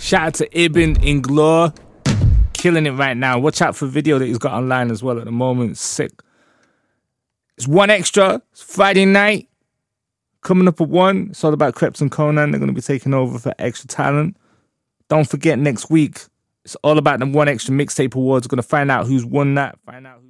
Shout out to Ibn Inglor. Killing it right now. Watch out for the video that he's got online as well at the moment. Sick. It's 1Xtra. It's Friday night. Coming up at 1. It's all about Krept and Konan. They're going to be taking over for Extra Talent. Don't forget next week. It's all about the 1Xtra Mixtape Awards. We're going to find out who's won that. Find out who